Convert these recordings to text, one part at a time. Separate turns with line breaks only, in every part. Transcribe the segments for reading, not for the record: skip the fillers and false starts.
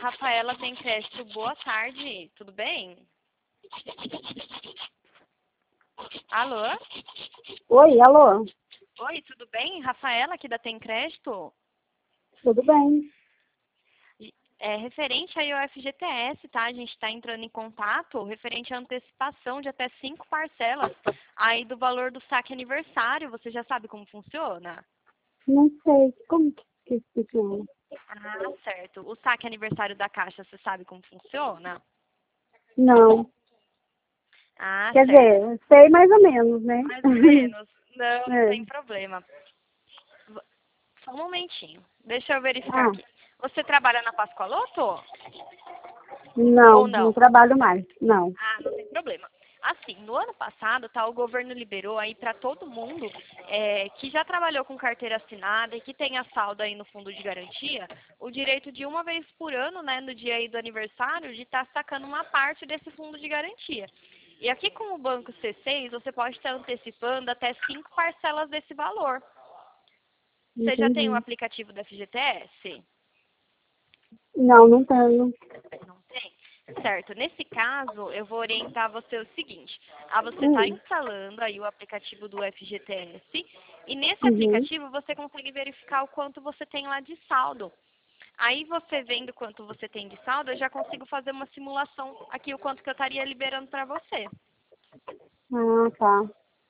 Rafaela tem crédito. Boa tarde, tudo bem? Alô?
Oi, alô?
Oi, tudo bem? Rafaela aqui da Tem Crédito.
Tudo bem?
É referente aí ao FGTS, tá? A gente está entrando em contato referente à antecipação de até 5 parcelas aí do valor do saque aniversário. Você já sabe como funciona?
Não sei. Como que funciona?
Ah, certo. O saque aniversário da Caixa, você sabe como funciona?
Não.
Ah,
Quer
certo.
dizer, sei mais ou menos, né?
Mais ou menos. Não, não
É.
tem problema. Só um momentinho. Deixa eu verificar
Ah,
aqui. Você trabalha na Pascoaloto?
não,
Ou
não
não?
trabalho mais. Não.
Ah, não tem problema. Assim, no ano passado, tá, o governo liberou aí para todo mundo que já trabalhou com carteira assinada e que tenha saldo aí no fundo de garantia, o direito de uma vez por ano, né, no dia aí do aniversário, de estar sacando uma parte desse fundo de garantia. E aqui com o Banco C6, você pode estar antecipando até 5 parcelas desse valor. Você já tem o
Entendi.
aplicativo da FGTS?
Não, não tenho.
Não tem? Certo. Nesse caso, eu vou orientar você o seguinte. Você está
Hum,
instalando aí o aplicativo do FGTS e nesse
uhum.
aplicativo você consegue verificar o quanto você tem lá de saldo. Aí você vendo quanto você tem de saldo, eu já consigo fazer uma simulação aqui, o quanto que eu estaria liberando para você.
Ah, tá.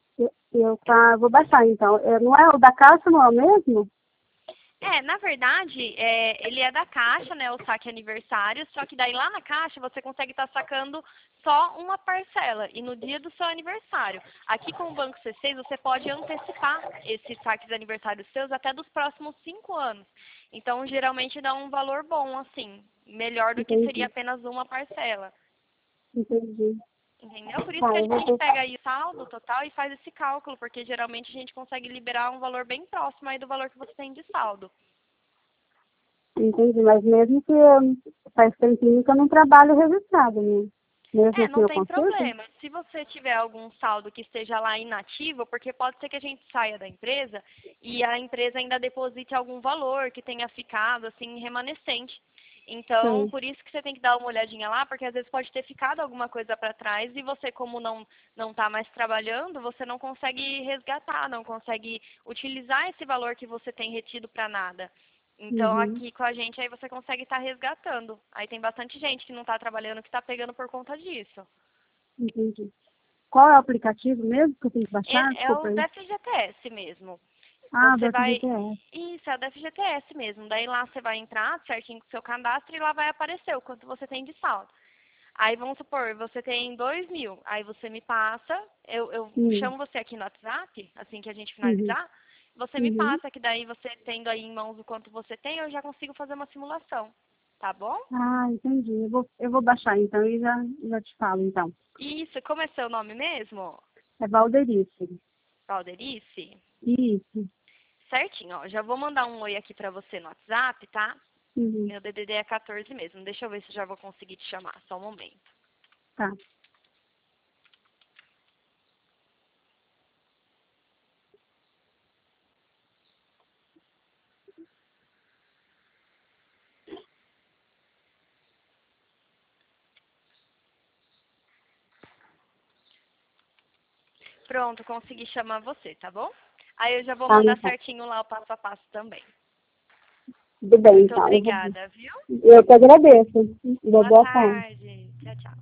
Vou baixar então. Não é o da Caixa, não é o mesmo?
Na verdade, ele é da Caixa, né, o saque aniversário, só que daí lá na Caixa você consegue estar sacando só uma parcela, e no dia do seu aniversário. Aqui com o Banco C6 você pode antecipar esses saques aniversários seus até dos próximos 5 anos. Então, geralmente dá um valor bom, assim, melhor do que seria
Entendi.
apenas uma parcela.
Entendi.
Entendeu? Por isso
Tá,
que a
eu vou
gente
ver.
pega aí o saldo total e faz esse cálculo, porque geralmente a gente consegue liberar um valor bem próximo aí do valor que você tem de saldo.
Entendi, mas mesmo que faz tempinho que eu não trabalho registrado, né? Mesmo assim
Não
eu
tem
consigo?
problema. Se você tiver algum saldo que esteja lá inativo, porque pode ser que a gente saia da empresa e a empresa ainda deposite algum valor que tenha ficado assim remanescente. Então,
Sim.
por isso que você tem que dar uma olhadinha lá, porque às vezes pode ter ficado alguma coisa para trás e você, como não está mais trabalhando, você não consegue resgatar, não consegue utilizar esse valor que você tem retido para nada. Então,
Uhum.
aqui com a gente, aí você consegue estar resgatando. Aí tem bastante gente que não está trabalhando, que está pegando por conta disso.
Entendi. Qual é o aplicativo mesmo que eu tenho que baixar?
É
Desculpa
o
aí.
da FGTS mesmo.
Ah, do
Você vai...
FGTS.
Isso, é o da FGTS mesmo. Daí lá você vai entrar certinho com o seu cadastro e lá vai aparecer o quanto você tem de saldo. Aí vamos supor, você tem 2.000. Aí você me passa, eu
Uhum.
chamo você aqui no WhatsApp, assim que a gente
Uhum.
finalizar. Você me
Uhum.
passa, que daí você tendo aí em mãos o quanto você tem, eu já consigo fazer uma simulação. Tá bom?
Ah, entendi. Eu vou baixar então e já te falo então.
Isso, como é seu nome mesmo?
É Valderice.
Valderice?
Isso.
Certinho, ó. Já vou mandar um oi aqui pra você no WhatsApp, tá?
Uhum.
Meu DDD é 14 mesmo. Deixa eu ver se eu já vou conseguir te chamar. Só um momento.
Tá.
Pronto, consegui chamar você, tá bom? Aí eu já vou
Tá,
mandar
então.
certinho lá o passo a passo também.
Tudo bem,
Muito
então.
obrigada, viu?
Eu que agradeço.
Boa
Boa tarde.
tarde.